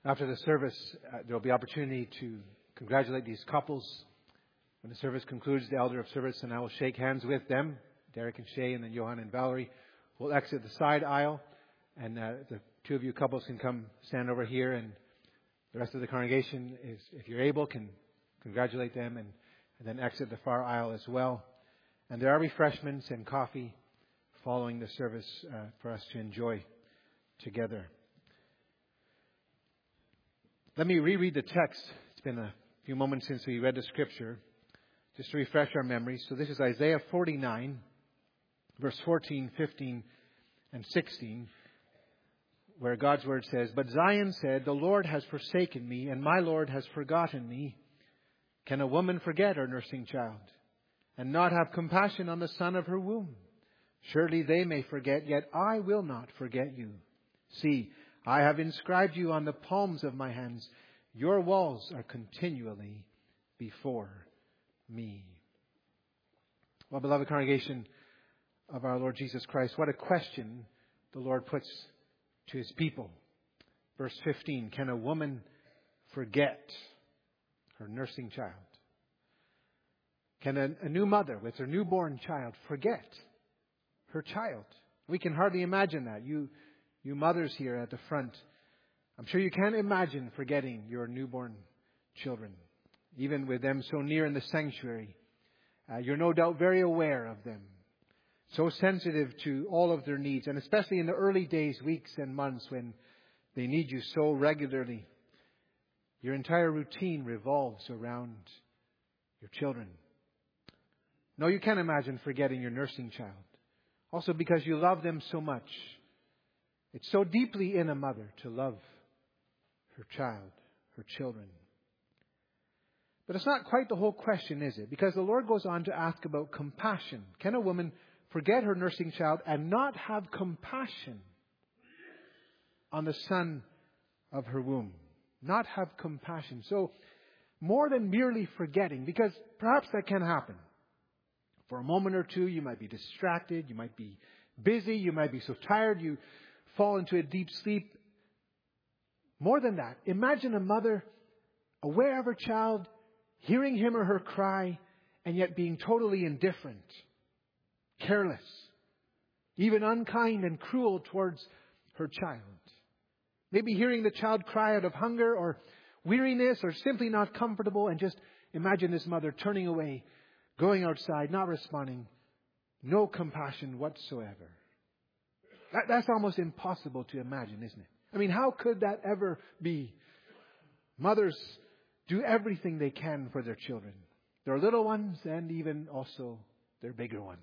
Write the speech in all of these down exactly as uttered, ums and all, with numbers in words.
After the service, uh, there will be opportunity to congratulate these couples. When the service concludes, the elder of service and I will shake hands with them, Derek and Shay, and then Johan and Valerie will exit the side aisle, and uh, the two of you couples can come stand over here, and the rest of the congregation, is, if you're able, can congratulate them and, and then exit the far aisle as well. And there are refreshments and coffee following the service uh, for us to enjoy together. Let me reread the text. It's been a few moments since we read the scripture, just to refresh our memories. So this is Isaiah forty-nine, verse fourteen, fifteen, and sixteen, where God's word says, "But Zion said, the Lord has forsaken me, and my Lord has forgotten me. Can a woman forget her nursing child, and not have compassion on the son of her womb? Surely they may forget, yet I will not forget you. See, I have inscribed you on the palms of my hands. Your walls are continually before me." Well, beloved congregation of our Lord Jesus Christ, what a question the Lord puts to His people. Verse fifteen, can a woman forget her nursing child? Can a, a new mother with her newborn child forget her child? We can hardly imagine that. You You mothers here at the front, I'm sure you can't imagine forgetting your newborn children, even with them so near in the sanctuary. Uh, you're no doubt very aware of them, so sensitive to all of their needs, and especially in the early days, weeks and months when they need you so regularly. Your entire routine revolves around your children. No, you can't imagine forgetting your nursing child. Also because you love them so much. It's so deeply in a mother to love her child, her children. But it's not quite the whole question, is it? Because the Lord goes on to ask about compassion. Can a woman forget her nursing child and not have compassion on the son of her womb? Not have compassion. So, more than merely forgetting, because perhaps that can happen. For a moment or two, you might be distracted, you might be busy, you might be so tired, you fall into a deep sleep. More than that, imagine a mother aware of her child, hearing him or her cry, and yet being totally indifferent, careless, even unkind and cruel towards her child. Maybe hearing the child cry out of hunger or weariness or simply not comfortable, and just imagine this mother turning away, going outside, not responding, no compassion whatsoever. That, that's almost impossible to imagine, isn't it? I mean, how could that ever be? Mothers do everything they can for their children. Their little ones and even also their bigger ones.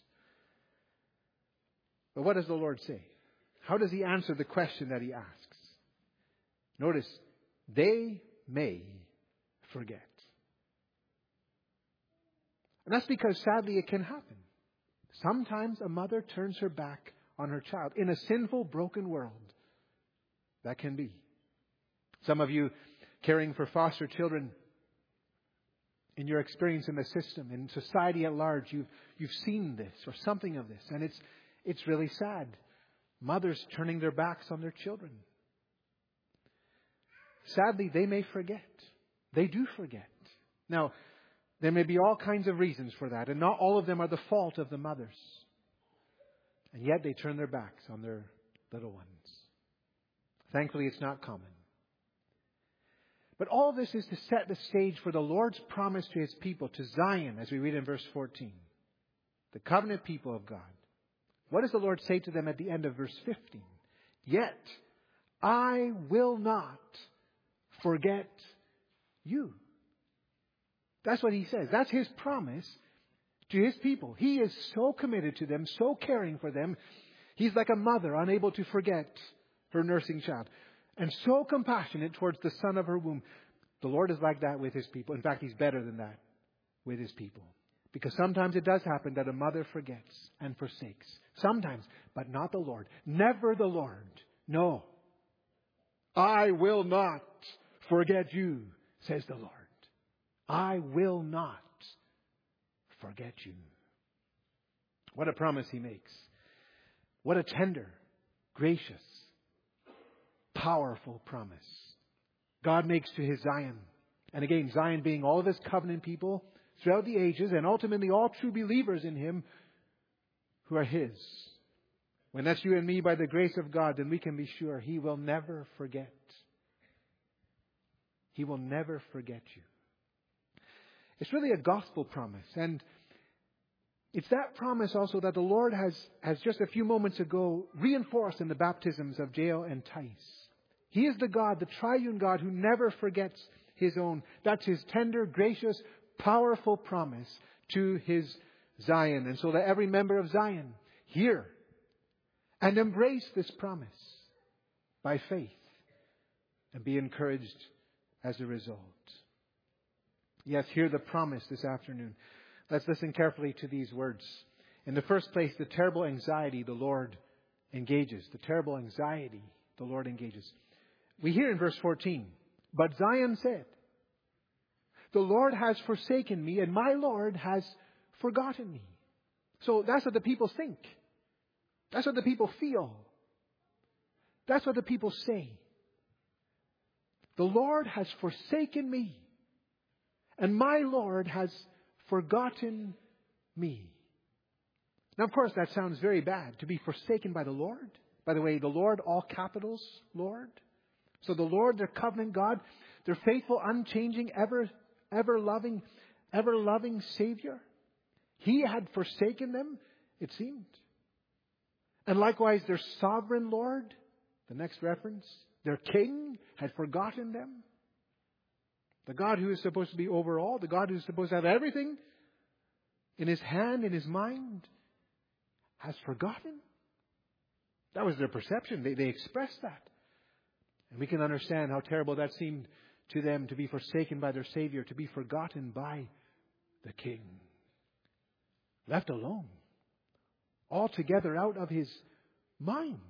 But what does the Lord say? How does He answer the question that He asks? Notice, they may forget. And that's because sadly it can happen. Sometimes a mother turns her back on her child in a sinful, broken world. That can be. Some of you caring for foster children, in your experience in the system, in society at large, you've you've seen this or something of this, and it's it's really sad. Mothers turning their backs on their children. Sadly, they may forget. They do forget. Now, there may be all kinds of reasons for that, and not all of them are the fault of the mothers. And yet they turn their backs on their little ones. Thankfully, it's not common. But all this is to set the stage for the Lord's promise to His people, to Zion, as we read in verse fourteen. The covenant people of God. What does the Lord say to them at the end of verse fifteen? Yet I will not forget you. That's what He says. That's His promise to His people. He is so committed to them, so caring for them. He's like a mother unable to forget her nursing child. And so compassionate towards the son of her womb. The Lord is like that with His people. In fact, He's better than that with His people. Because sometimes it does happen that a mother forgets and forsakes. Sometimes, but not the Lord. Never the Lord. No. I will not forget you, says the Lord. I will not forget you. What a promise He makes. What a tender, gracious, powerful promise. God makes to His Zion. And again, Zion being all of His covenant people throughout the ages, and ultimately all true believers in Him who are His. When that's you and me by the grace of God, then we can be sure He will never forget. He will never forget you. It's really a gospel promise. And it's that promise also that the Lord has, has just a few moments ago reinforced in the baptisms of Jael and Tice. He is the God, the triune God, who never forgets His own. That's His tender, gracious, powerful promise to His Zion. And so that every member of Zion hear and embrace this promise by faith and be encouraged as a result. Yes, hear the promise this afternoon. Let's listen carefully to these words. In the first place, the terrible anxiety the Lord engages. The terrible anxiety the Lord engages. We hear in verse fourteen, but Zion said, the Lord has forsaken me, and my Lord has forgotten me. So that's what the people think. That's what the people feel. That's what the people say. The Lord has forsaken me, and my Lord has forgotten me. Now, of course, that sounds very bad, to be forsaken by the Lord. By the way, the Lord, all capitals, Lord. So the Lord, their covenant God, their faithful, unchanging, ever, ever loving, ever loving Savior. He had forsaken them, it seemed. And likewise, their sovereign Lord, the next reference, their King had forgotten them. The God who is supposed to be over all, the God who is supposed to have everything in His hand, in His mind, has forgotten. That was their perception. They, they expressed that. And we can understand how terrible that seemed to them, to be forsaken by their Savior, to be forgotten by the King. Left alone. Altogether out of His mind.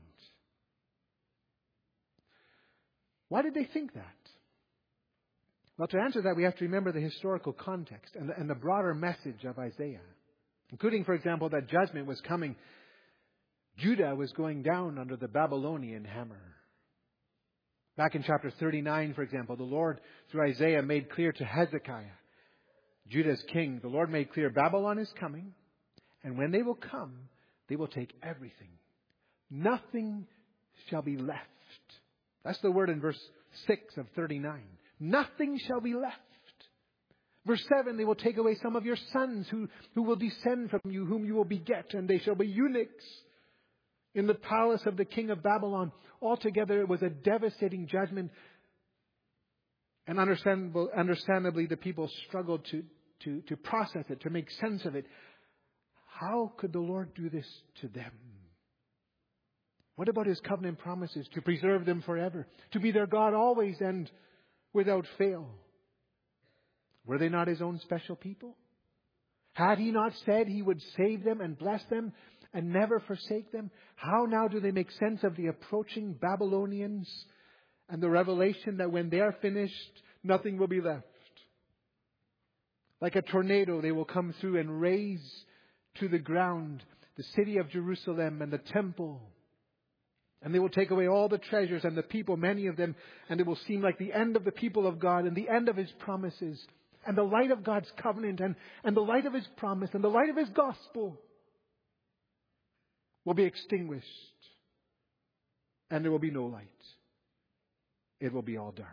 Why did they think that? Well, to answer that, we have to remember the historical context and the, and the broader message of Isaiah. Including, for example, that judgment was coming. Judah was going down under the Babylonian hammer. Back in chapter thirty-nine, for example, the Lord, through Isaiah, made clear to Hezekiah, Judah's king, the Lord made clear Babylon is coming, and when they will come, they will take everything. Nothing shall be left. That's the word in verse six of thirty-nine. Nothing shall be left. Verse seven, they will take away some of your sons who, who will descend from you, whom you will beget, and they shall be eunuchs in the palace of the king of Babylon. Altogether, it was a devastating judgment. And understandable, understandably, the people struggled to, to, to process it, to make sense of it. How could the Lord do this to them? What about His covenant promises to preserve them forever, to be their God always and without fail? Were they not His own special people? Had He not said He would save them and bless them and never forsake them? How now do they make sense of the approaching Babylonians and the revelation that when they are finished, nothing will be left? Like a tornado, they will come through and raze to the ground the city of Jerusalem and the temple. And they will take away all the treasures and the people, many of them, and it will seem like the end of the people of God and the end of His promises and the light of God's covenant and, and the light of His promise and the light of His gospel will be extinguished, and there will be no light. It will be all dark.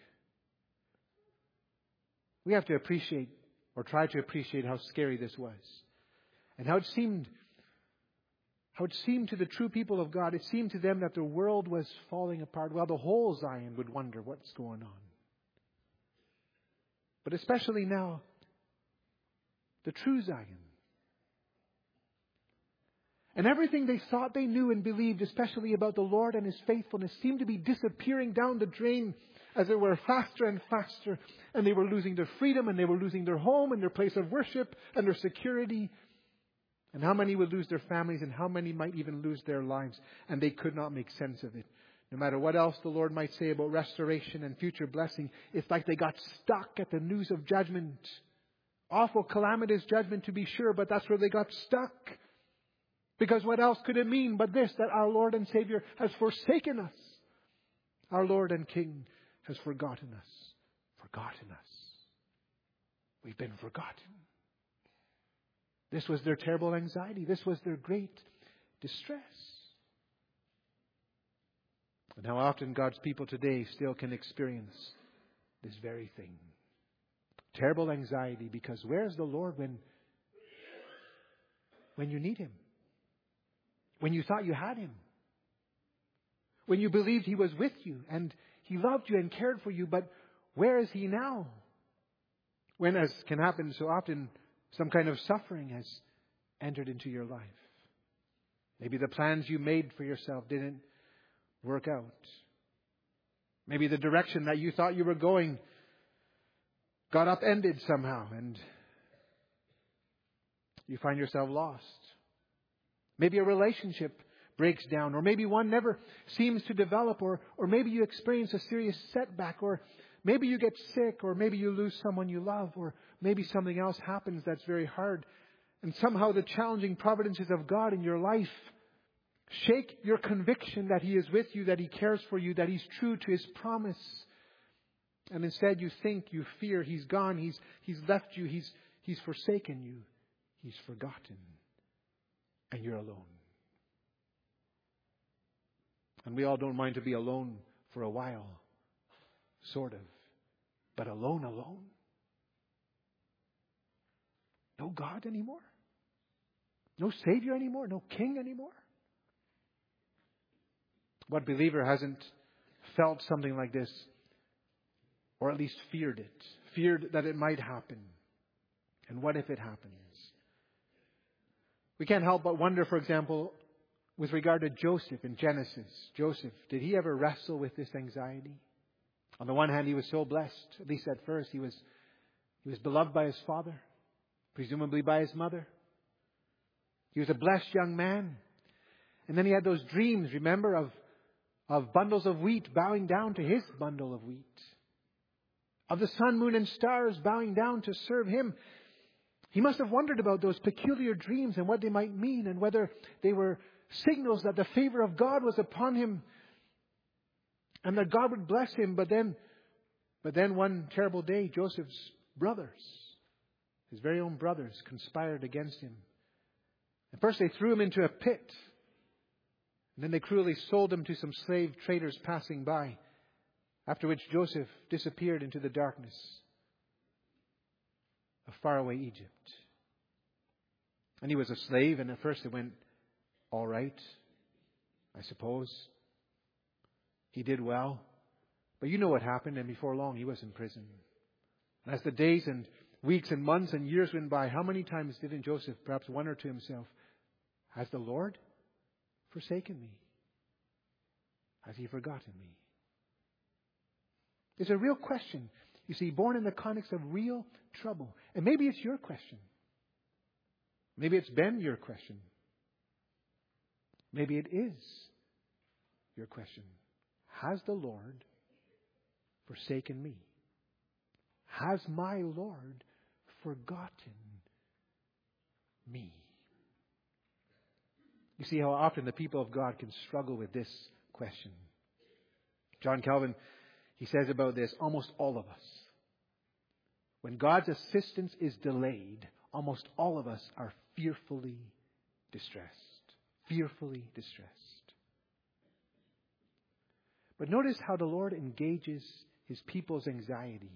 We have to appreciate, or try to appreciate, how scary this was, and how it seemed How it seemed to the true people of God, it seemed to them that the world was falling apart. Well, the whole Zion would wonder what's going on. But especially now, the true Zion. And everything they thought they knew and believed, especially about the Lord and His faithfulness, seemed to be disappearing down the drain, as it were, faster and faster. And they were losing their freedom, and they were losing their home and their place of worship and their security. And how many would lose their families, and how many might even lose their lives, and they could not make sense of it. No matter what else the Lord might say about restoration and future blessing, it's like they got stuck at the news of judgment. Awful, calamitous judgment, to be sure, but that's where they got stuck. Because what else could it mean but this, that our Lord and Savior has forsaken us? Our Lord and King has forgotten us. Forgotten us. We've been forgotten. This was their terrible anxiety. This was their great distress. And how often God's people today still can experience this very thing. Terrible anxiety, because where's the Lord when, when you need Him? When you thought you had Him? When you believed He was with you and He loved you and cared for you, but where is He now? When, as can happen so often, some kind of suffering has entered into your life. Maybe the plans you made for yourself didn't work out. Maybe the direction that you thought you were going got upended somehow and you find yourself lost. Maybe a relationship breaks down, or maybe one never seems to develop, or, or maybe you experience a serious setback, or maybe you get sick, or maybe you lose someone you love, or maybe something else happens that's very hard. And somehow the challenging providences of God in your life shake your conviction that He is with you, that He cares for you, that He's true to His promise. And instead you think, you fear He's gone, He's He's left you, He's He's forsaken you, He's forgotten, and you're alone. And we all don't mind to be alone for a while, sort of, but alone, alone. No God anymore? No Savior anymore? No King anymore? What believer hasn't felt something like this, or at least feared it, feared that it might happen? And what if it happens? We can't help but wonder, for example, with regard to Joseph in Genesis. Joseph, did he ever wrestle with this anxiety? On the one hand, he was so blessed, at least at first. He was, he was beloved by his father, presumably by his mother. He was a blessed young man. And then he had those dreams, remember, of, of bundles of wheat bowing down to his bundle of wheat. Of the sun, moon, and stars bowing down to serve him. He must have wondered about those peculiar dreams and what they might mean, and whether they were signals that the favor of God was upon him and that God would bless him. But then, but then one terrible day, Joseph's brothers, his very own brothers, conspired against him. And first they threw him into a pit. And then they cruelly sold him to some slave traders passing by. After which Joseph disappeared into the darkness of faraway Egypt. And he was a slave, and at first it went all right, I suppose. He did well. But you know what happened, and before long he was in prison. And as the days and weeks and months and years went by, how many times didn't Joseph perhaps wonder to himself, has the Lord forsaken me? Has He forgotten me? It's a real question, you see, born in the context of real trouble. And maybe it's your question. Maybe it's been your question. Maybe it is your question. Has the Lord forsaken me? Has my Lord forgotten me? You see how often the people of God can struggle with this question. John Calvin, he says about this, almost all of us, when God's assistance is delayed, almost all of us are fearfully distressed. Fearfully distressed. But notice how the Lord engages His people's anxiety.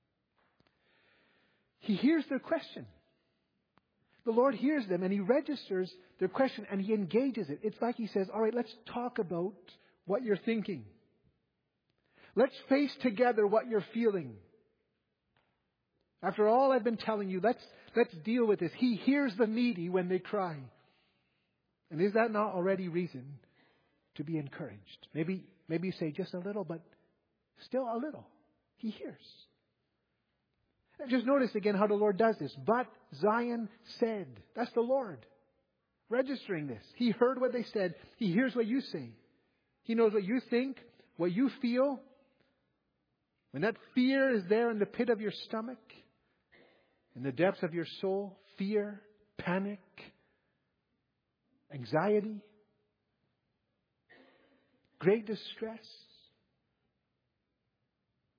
He hears their question. The Lord hears them and He registers their question and He engages it. It's like He says, all right, let's talk about what you're thinking. Let's face together what you're feeling. After all I've been telling you, let's, let's deal with this. He hears the needy when they cry. And is that not already reason to be encouraged? Maybe, maybe you say just a little, but still a little. He hears. And just notice again how the Lord does this. But Zion said. That's the Lord registering this. He heard what they said. He hears what you say. He knows what you think, what you feel. When that fear is there in the pit of your stomach, in the depths of your soul, fear, panic, anxiety, great distress,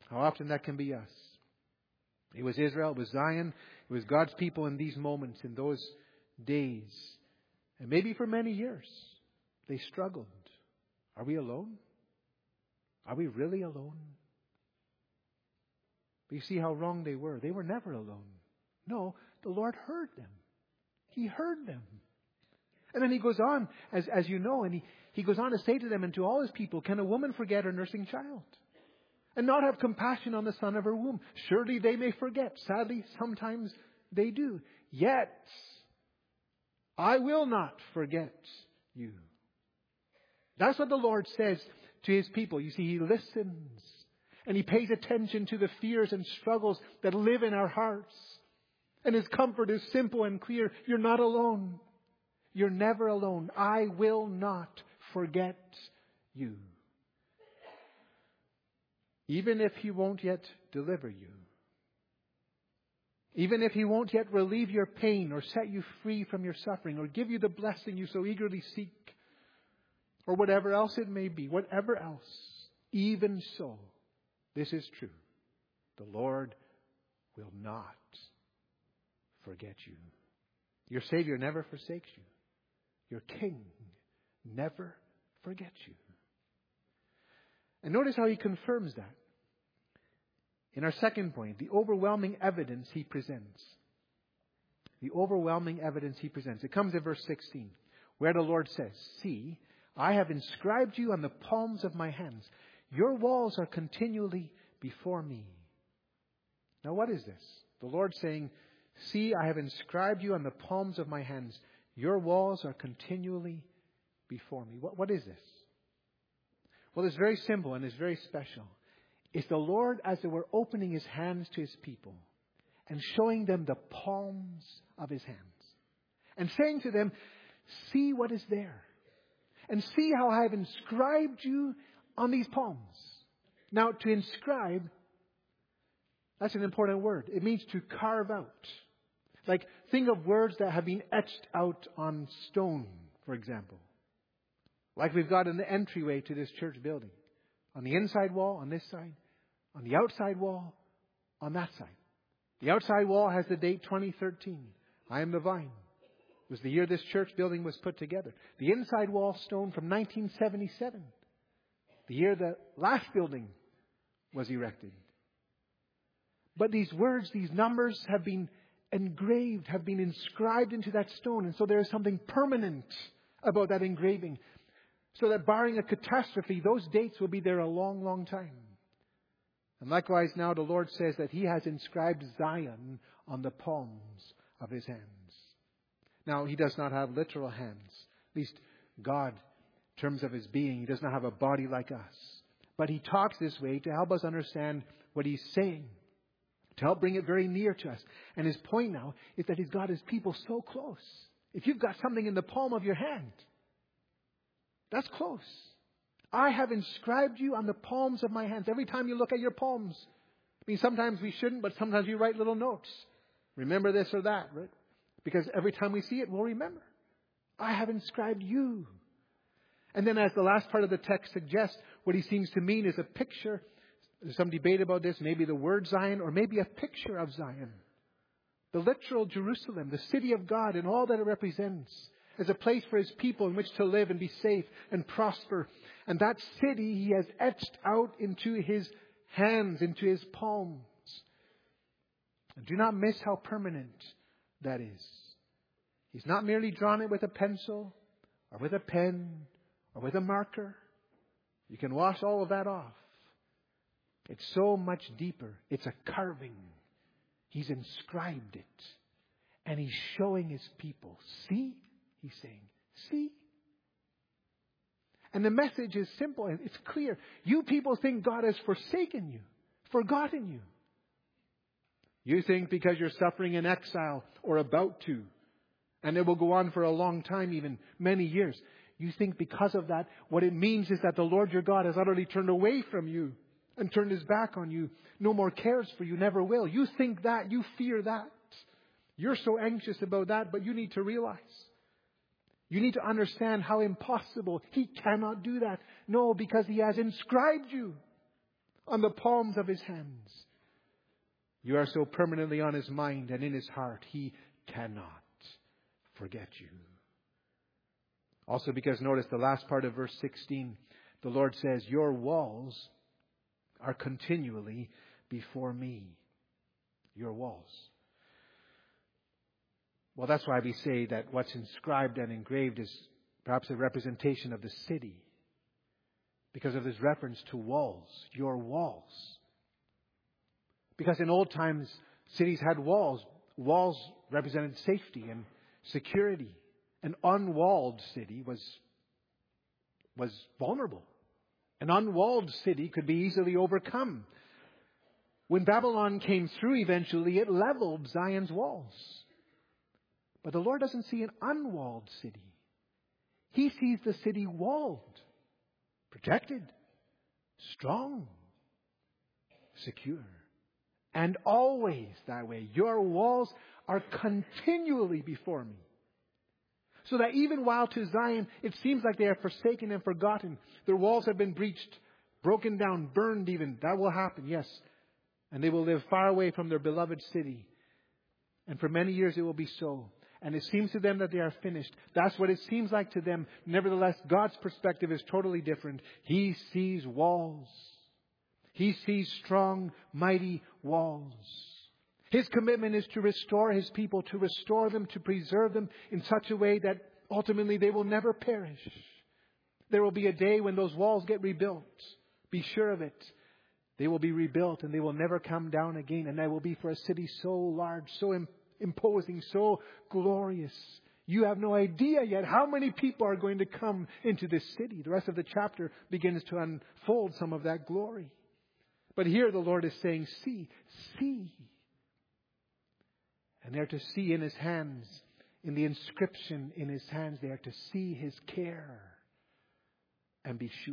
How often that can be us. It was Israel, it was Zion, it was God's people in these moments, in those days. And maybe for many years, they struggled. Are we alone? Are we really alone? But you see how wrong they were. They were never alone. No, the Lord heard them. He heard them. And then he goes on, as, as you know, and he, he goes on to say to them and to all his people, can a woman forget her nursing child? And not have compassion on the son of her womb? Surely they may forget. Sadly, sometimes they do. Yet, I will not forget you. That's what the Lord says to his people. You see, he listens. And he pays attention to the fears and struggles that live in our hearts. And his comfort is simple and clear. You're not alone. You're never alone. I will not forget you. Even if he won't yet deliver you. Even if he won't yet relieve your pain or set you free from your suffering or give you the blessing you so eagerly seek. Or whatever else it may be. Whatever else. Even so, this is true. The Lord will not forget you. Your Savior never forsakes you. Your King never forgets you. And notice how he confirms that. In our second point, the overwhelming evidence he presents. The overwhelming evidence he presents. It comes in verse sixteen, where the Lord says, see, I have inscribed you on the palms of my hands. Your walls are continually before me. Now what is this? The Lord saying, see, I have inscribed you on the palms of my hands. Your walls are continually before me. What, what is this? Well, it's very simple and it's very special. It's the Lord, as it were, opening his hands to his people and showing them the palms of his hands. And saying to them, see what is there. And see how I have inscribed you on these palms. Now, to inscribe, that's an important word. It means to carve out. Like, think of words that have been etched out on stone, for example. Like we've got in the entryway to this church building. On the inside wall, on this side. On the outside wall, on that side. The outside wall has the date twenty thirteen. I am the vine. It was the year this church building was put together. The inside wall stone from nineteen seventy-seven. The year the last building was erected. But these words, these numbers have been engraved, have been inscribed into that stone. And so there is something permanent about that engraving. So that barring a catastrophe, those dates will be there a long, long time. And likewise now the Lord says that he has inscribed Zion on the palms of his hands. Now, he does not have literal hands. At least God, in terms of his being, he does not have a body like us. But he talks this way to help us understand what he's saying. To help bring it very near to us. And his point now is that he's got his people so close. If you've got something in the palm of your hand, that's close. I have inscribed you on the palms of my hands. Every time you look at your palms. I mean, sometimes we shouldn't, but sometimes we write little notes. Remember this or that, right? Because every time we see it, we'll remember. I have inscribed you. And then as the last part of the text suggests, what he seems to mean is a picture. There's some debate about this. Maybe the word Zion or maybe a picture of Zion. The literal Jerusalem, the city of God and all that it represents as a place for his people in which to live and be safe and prosper. And that city he has etched out into his hands, into his palms. And do not miss how permanent that is. He's not merely drawn it with a pencil or with a pen or with a marker. You can wash all of that off. It's so much deeper. It's a carving. He's inscribed it. And he's showing his people. See? He's saying, see? And the message is simple and it's clear. You people think God has forsaken you, forgotten you. You think because you're suffering in exile or about to, and it will go on for a long time, even many years. You think because of that, what it means is that the Lord your God has utterly turned away from you and turned his back on you. No more cares for you, never will. You think that, you fear that. You're so anxious about that, but you need to realize. You need to understand how impossible. He cannot do that. No, because he has inscribed you on the palms of his hands. You are so permanently on his mind and in his heart, he cannot forget you. Also because notice the last part of verse sixteen, the Lord says, your walls are continually before me. Your walls. Well, that's why we say that what's inscribed and engraved is perhaps a representation of the city. Because of this reference to walls. Your walls. Because in old times, cities had walls. Walls represented safety and security. An unwalled city was, was vulnerable. An unwalled city could be easily overcome. When Babylon came through eventually, it leveled Zion's walls. But the Lord doesn't see an unwalled city. He sees the city walled, protected, strong, secure. And always that way. Your walls are continually before me. So that even while to Zion it seems like they are forsaken and forgotten, their walls have been breached, broken down, burned even. That will happen, yes. And they will live far away from their beloved city. And for many years it will be so. And it seems to them that they are finished. That's what it seems like to them. Nevertheless, God's perspective is totally different. He sees walls. He sees strong, mighty walls. His commitment is to restore His people, to restore them, to preserve them in such a way that ultimately they will never perish. There will be a day when those walls get rebuilt. Be sure of it. They will be rebuilt and they will never come down again. And that will be for a city so large, so imposing, so glorious. You have no idea yet how many people are going to come into this city. The rest of the chapter begins to unfold some of that glory. But here the Lord is saying, see, see. And they are to see in His hands, in the inscription in His hands, they are to see His care and be sure.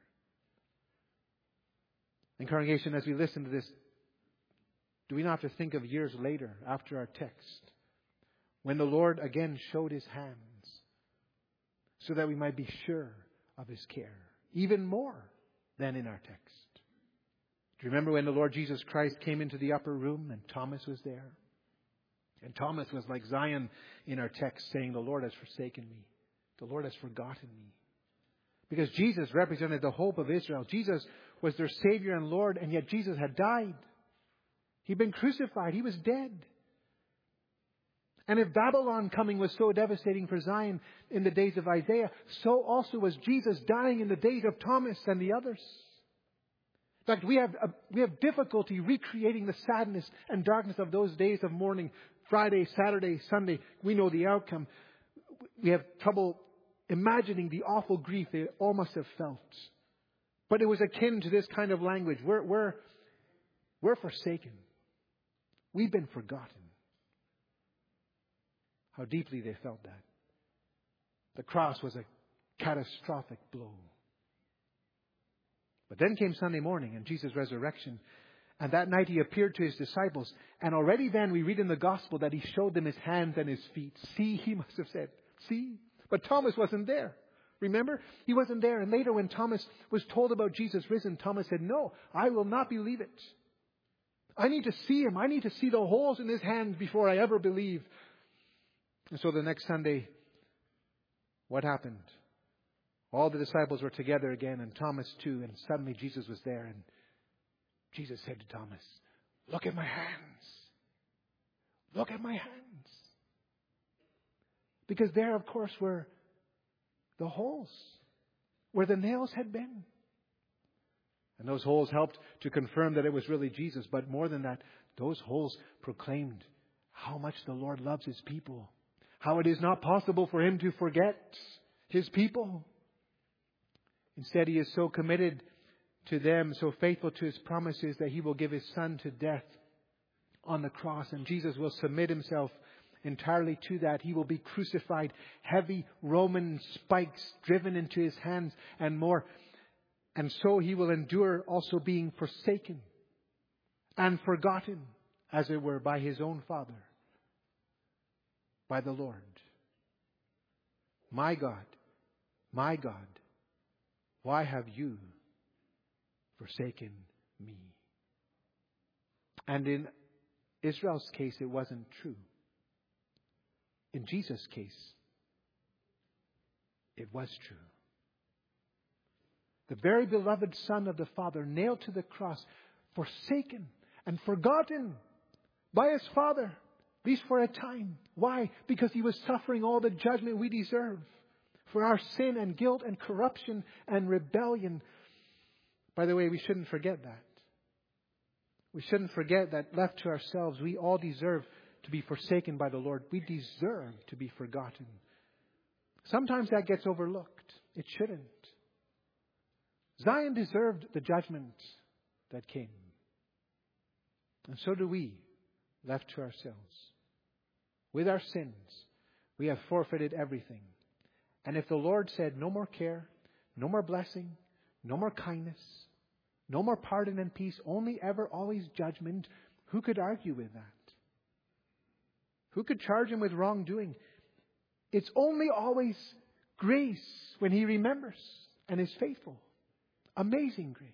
And congregation, as we listen to this, do we not have to think of years later, after our text, when the Lord again showed His hands, so that we might be sure of His care, even more than in our text? Do you remember when the Lord Jesus Christ came into the upper room and Thomas was there? And Thomas was like Zion in our text, saying, the Lord has forsaken me. The Lord has forgotten me. Because Jesus represented the hope of Israel. Jesus was their Savior and Lord, and yet Jesus had died. He'd been crucified. He was dead. And if Babylon coming was so devastating for Zion in the days of Isaiah, so also was Jesus dying in the days of Thomas and the others. In fact, we have a, we have difficulty recreating the sadness and darkness of those days of mourning. Friday, Saturday, Sunday, we know the outcome. We have trouble imagining the awful grief they all must have felt. But it was akin to this kind of language. We're, we're, we're forsaken. We've been forgotten. How deeply they felt that. The cross was a catastrophic blow. But then came Sunday morning and Jesus' resurrection. And that night He appeared to His disciples. And already then we read in the gospel that He showed them His hands and His feet. See, He must have said, see. But Thomas wasn't there. Remember? He wasn't there. And later when Thomas was told about Jesus risen, Thomas said, no, I will not believe it. I need to see Him. I need to see the holes in His hands before I ever believe. And so the next Sunday, what happened? All the disciples were together again, and Thomas too, and suddenly Jesus was there, and Jesus said to Thomas, look at my hands. Look at my hands. Because there, of course, were the holes where the nails had been. And those holes helped to confirm that it was really Jesus. But more than that, those holes proclaimed how much the Lord loves His people. How it is not possible for Him to forget His people. Instead, He is so committed to them, so faithful to His promises, that He will give His Son to death on the cross. And Jesus will submit Himself entirely to that. He will be crucified, heavy Roman spikes driven into His hands and more. And so He will endure also being forsaken and forgotten, as it were, by His own Father, by the Lord. My God, my God, why have you forsaken me. And in Israel's case, it wasn't true. In Jesus' case, it was true. The very beloved Son of the Father, nailed to the cross, forsaken and forgotten by His Father, at least for a time. Why? Because He was suffering all the judgment we deserve for our sin and guilt and corruption and rebellion. By the way, we shouldn't forget that. We shouldn't forget that left to ourselves, we all deserve to be forsaken by the Lord. We deserve to be forgotten. Sometimes that gets overlooked. It shouldn't. Zion deserved the judgment that came. And so do we, left to ourselves. With our sins, we have forfeited everything. And if the Lord said no more care, no more blessing, no more kindness, no more pardon and peace, only ever, always judgment, who could argue with that? Who could charge Him with wrongdoing? It's only always grace when He remembers and is faithful. Amazing grace.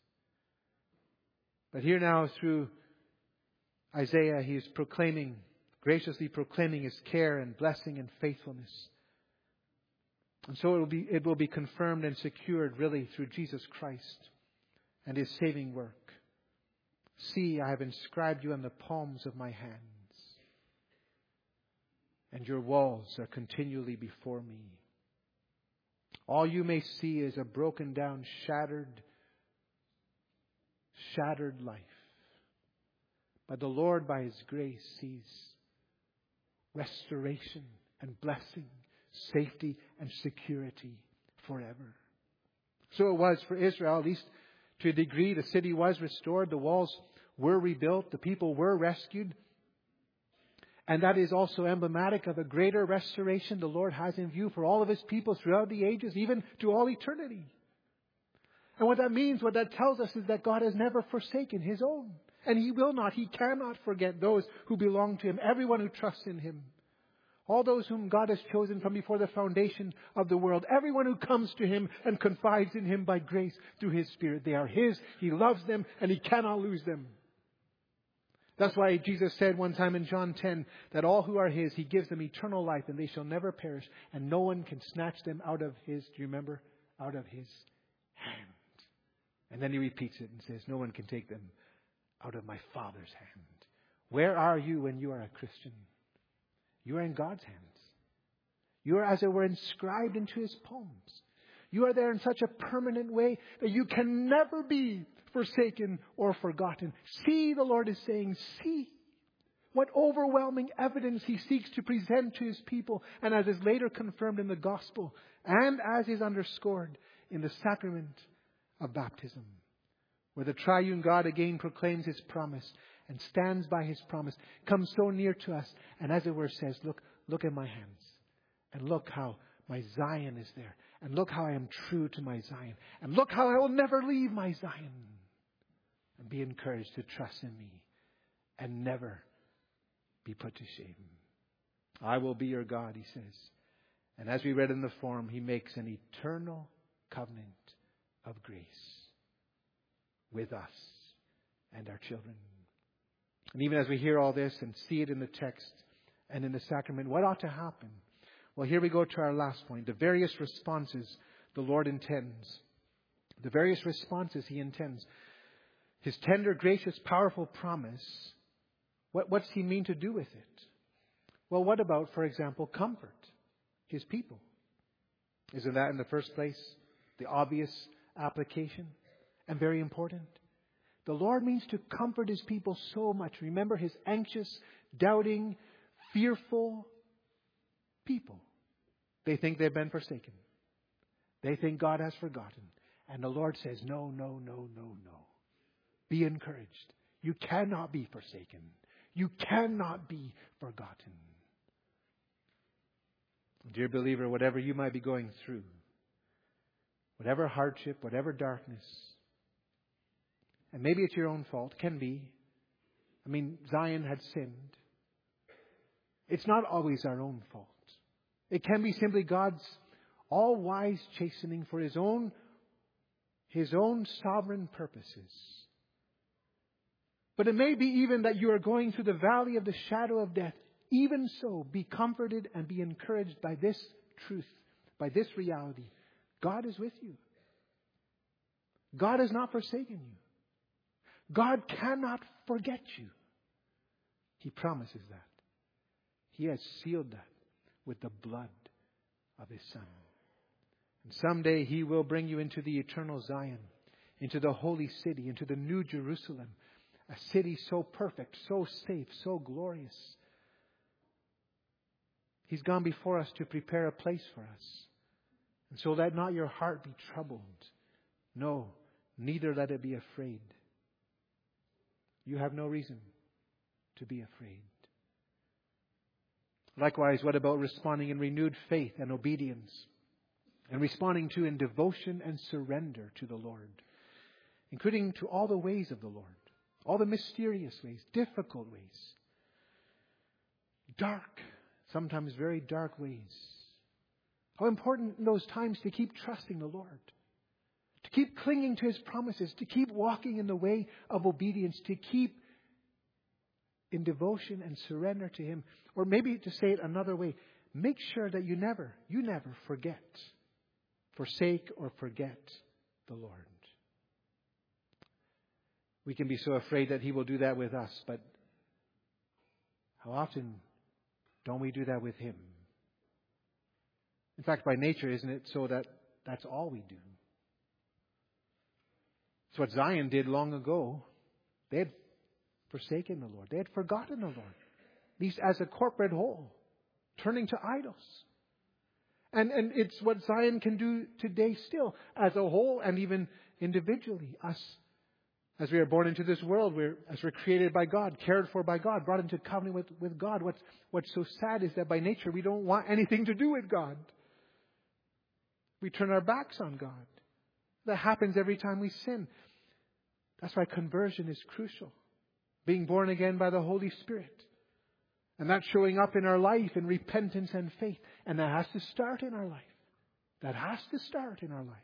But here now through Isaiah, he is proclaiming, graciously proclaiming His care and blessing and faithfulness. And so it will be, it will be confirmed and secured really through Jesus Christ and His saving work. See, I have inscribed you on the palms of my hands, and your walls are continually before me. All you may see is a broken down, shattered, shattered life. But the Lord, by His grace, sees restoration and blessing, safety and security forever. So it was for Israel, at least to a degree. The city was restored. The walls were rebuilt. The people were rescued. And that is also emblematic of a greater restoration the Lord has in view for all of His people throughout the ages, even to all eternity. And what that means, what that tells us, is that God has never forsaken His own. And He will not, He cannot forget those who belong to Him, everyone who trusts in Him. All those whom God has chosen from before the foundation of the world. Everyone who comes to Him and confides in Him by grace through His Spirit. They are His, He loves them, and He cannot lose them. That's why Jesus said one time in John ten that all who are His, He gives them eternal life, and they shall never perish, and no one can snatch them out of His, do you remember? Out of His hand. And then He repeats it and says, no one can take them out of my Father's hand. Where are you when you are a Christian? You are in God's hands. You are, as it were, inscribed into His palms. You are there in such a permanent way that you can never be forsaken or forgotten. See, the Lord is saying, see what overwhelming evidence He seeks to present to His people, and as is later confirmed in the gospel, and as is underscored in the sacrament of baptism, where the triune God again proclaims His promise and stands by His promise, comes so near to us, and as it were says, look, look at my hands, and look how my Zion is there, and look how I am true to my Zion, and look how I will never leave my Zion. And be encouraged to trust in me and never be put to shame. I will be your God, He says. And as we read in the form, He makes an eternal covenant of grace with us and our children. And even as we hear all this and see it in the text and in the sacrament, what ought to happen? Well, here we go to our last point. The various responses the Lord intends. The various responses He intends. His tender, gracious, powerful promise. What, what's He mean to do with it? Well, what about, for example, comfort His people? Isn't that in the first place the obvious application and very important? The Lord means to comfort His people so much. Remember His anxious, doubting, fearful people. They think they've been forsaken. They think God has forgotten. And the Lord says, no, no, no, no, no. Be encouraged. You cannot be forsaken. You cannot be forgotten. Dear believer, whatever you might be going through, whatever hardship, whatever darkness, and maybe it's your own fault, can be. I mean, Zion had sinned. It's not always our own fault. It can be simply God's all-wise chastening for His own, His own sovereign purposes. But it may be even that you are going through the valley of the shadow of death. Even so, be comforted and be encouraged by this truth, by this reality. God is with you. God has not forsaken you. God cannot forget you. He promises that. He has sealed that with the blood of His Son. And someday He will bring you into the eternal Zion, into the holy city, into the new Jerusalem, a city so perfect, so safe, so glorious. He's gone before us to prepare a place for us. And so let not your heart be troubled. No, neither let it be afraid. You have no reason to be afraid. Likewise, what about responding in renewed faith and obedience? And responding to in devotion and surrender to the Lord, including to all the ways of the Lord, all the mysterious ways, difficult ways, dark, sometimes very dark ways. How important in those times to keep trusting the Lord, to keep clinging to His promises, to keep walking in the way of obedience, to keep in devotion and surrender to Him. Or maybe to say it another way, make sure that you never, you never forget, forsake or forget the Lord. We can be so afraid that He will do that with us, but how often don't we do that with Him? In fact, by nature, isn't it so that that's all we do? It's what Zion did long ago. They had forsaken the Lord. They had forgotten the Lord. At least as a corporate whole, turning to idols. And, and it's what Zion can do today still, as a whole and even individually. Us, as we are born into this world, we're, as we're created by God, cared for by God, brought into covenant with, with God. What's, what's so sad is that by nature we don't want anything to do with God. We turn our backs on God. That happens every time we sin. That's why conversion is crucial. Being born again by the Holy Spirit. And that showing up in our life in repentance and faith. And that has to start in our life. That has to start in our life.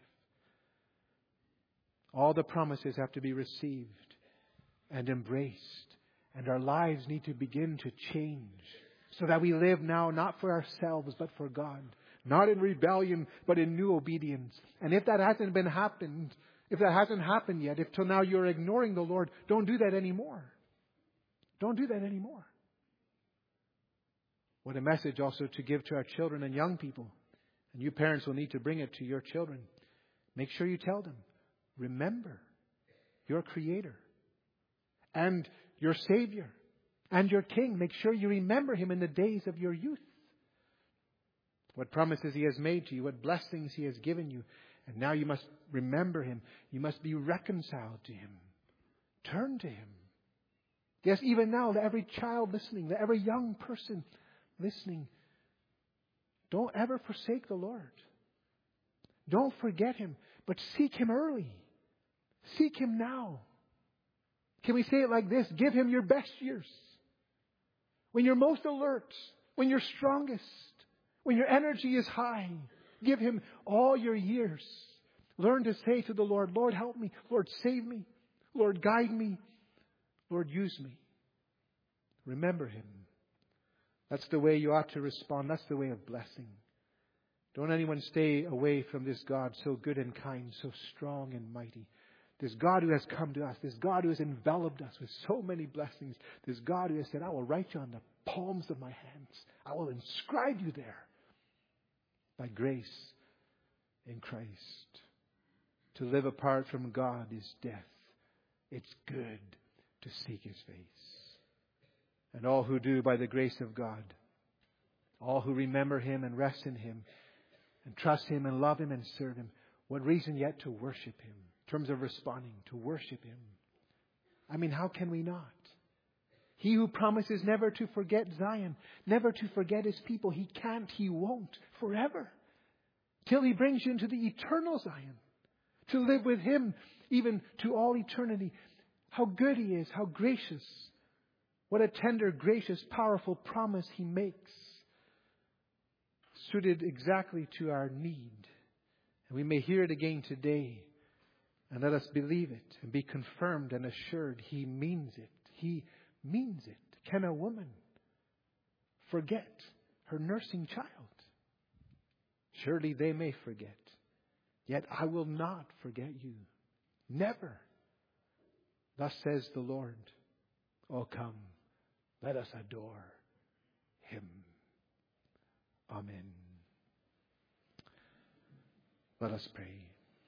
All the promises have to be received and embraced. And our lives need to begin to change. So that we live now not for ourselves but for God. Not in rebellion but in new obedience. And if that hasn't been happened, if that hasn't happened yet, if till now you're ignoring the Lord, don't do that anymore. Don't do that anymore. What a message also to give to our children and young people. And you parents will need to bring it to your children. Make sure you tell them, remember your Creator and your Savior and your King. Make sure you remember Him in the days of your youth. What promises He has made to you, what blessings He has given you. And now you must remember Him. You must be reconciled to Him. Turn to Him. Yes, even now, let every child listening, let every young person listening, don't ever forsake the Lord. Don't forget Him, but seek Him early. Seek Him now. Can we say it like this? Give Him your best years. When you're most alert, when you're strongest, when your energy is high, give Him all your years. Learn to say to the Lord, Lord, help me. Lord, save me. Lord, guide me. Lord, use me. Remember Him. That's the way you ought to respond. That's the way of blessing. Don't anyone stay away from this God so good and kind, so strong and mighty. This God who has come to us. This God who has enveloped us with so many blessings. This God who has said, I will write you on the palms of my hands. I will inscribe you there. By grace in Christ. To live apart from God is death. It's good to seek His face. And all who do by the grace of God, all who remember Him and rest in Him, and trust Him and love Him and serve Him, what reason yet to worship Him? In terms of responding, to worship Him. I mean, how can we not? He who promises never to forget Zion, never to forget His people, He can't, He won't, forever. Till He brings you into the eternal Zion. To live with Him even to all eternity. How good He is, how gracious. What a tender, gracious, powerful promise He makes. Suited exactly to our need. And we may hear it again today. And let us believe it and be confirmed and assured He means it. He means it. Can a woman forget her nursing child? Surely they may forget. Yet I will not forget you. Never. Thus says the Lord. Oh, come, let us adore Him. Amen. Let us pray.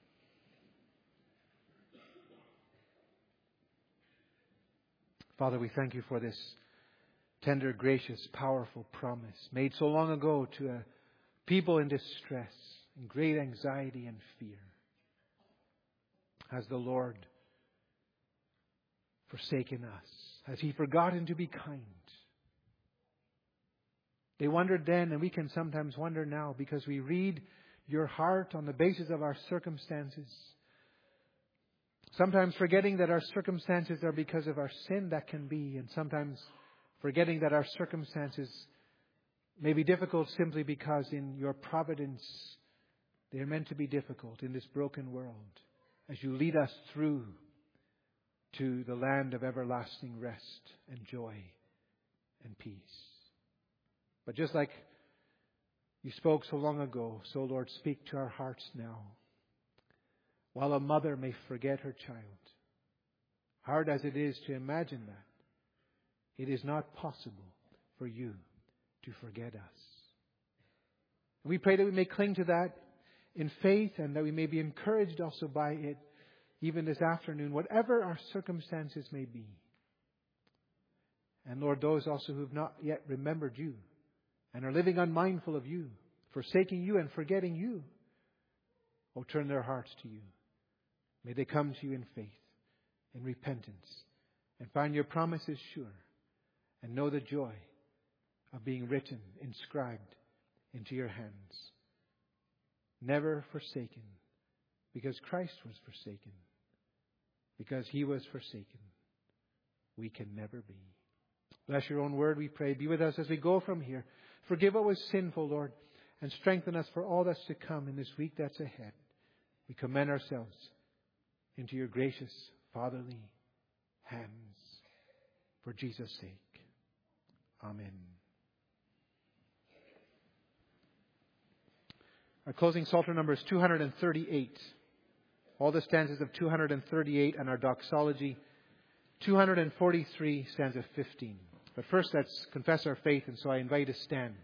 Father, we thank you for this tender, gracious, powerful promise made so long ago to a people in distress, in great anxiety and fear. Has the Lord forsaken us? Has He forgotten to be kind? They wondered then, and we can sometimes wonder now, because we read your heart on the basis of our circumstances. Sometimes forgetting that our circumstances are because of our sin, that can be, and sometimes forgetting that our circumstances may be difficult simply because in your providence they are meant to be difficult in this broken world as you lead us through to the land of everlasting rest and joy and peace. But just like you spoke so long ago, so Lord, speak to our hearts now. While a mother may forget her child, hard as it is to imagine that, it is not possible for you to forget us. And we pray that we may cling to that in faith and that we may be encouraged also by it even this afternoon, whatever our circumstances may be. And Lord, those also who have not yet remembered you and are living unmindful of you, forsaking you and forgetting you, oh, turn their hearts to you. May they come to you in faith, in repentance, and find your promises sure, and know the joy of being written, inscribed into your hands. Never forsaken, because Christ was forsaken. Because He was forsaken, we can never be. Bless your own word, we pray. Be with us as we go from here. Forgive what was sinful, Lord, and strengthen us for all that's to come in this week that's ahead. We commend ourselves into your gracious, fatherly hands. For Jesus' sake. Amen. Our closing Psalter number is two hundred thirty-eight. All the stanzas of two hundred thirty-eight and our doxology, two hundred forty-three, stanza fifteen. But first, let's confess our faith, and so I invite you to stand.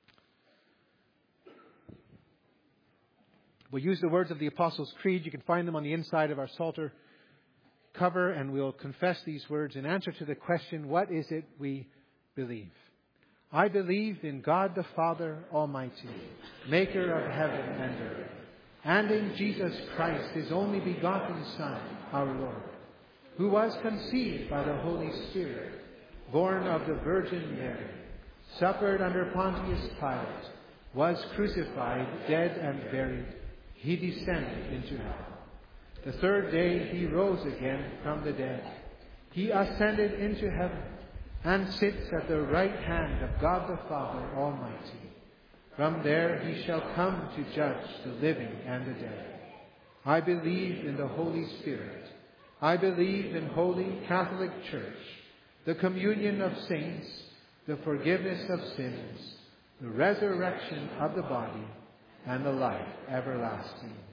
We'll use the words of the Apostles' Creed. You can find them on the inside of our Psalter cover, and we'll confess these words in answer to the question, what is it we believe? I believe in God the Father Almighty, maker of heaven and earth, and in Jesus Christ, His only begotten Son, our Lord, who was conceived by the Holy Spirit, born of the Virgin Mary, suffered under Pontius Pilate, was crucified, dead, and buried. He descended into hell. The third day He rose again from the dead. He ascended into heaven and sits at the right hand of God the Father Almighty. From there He shall come to judge the living and the dead. I believe in the Holy Spirit. I believe in Holy Catholic Church, the communion of saints, the forgiveness of sins, the resurrection of the body, and the life everlasting.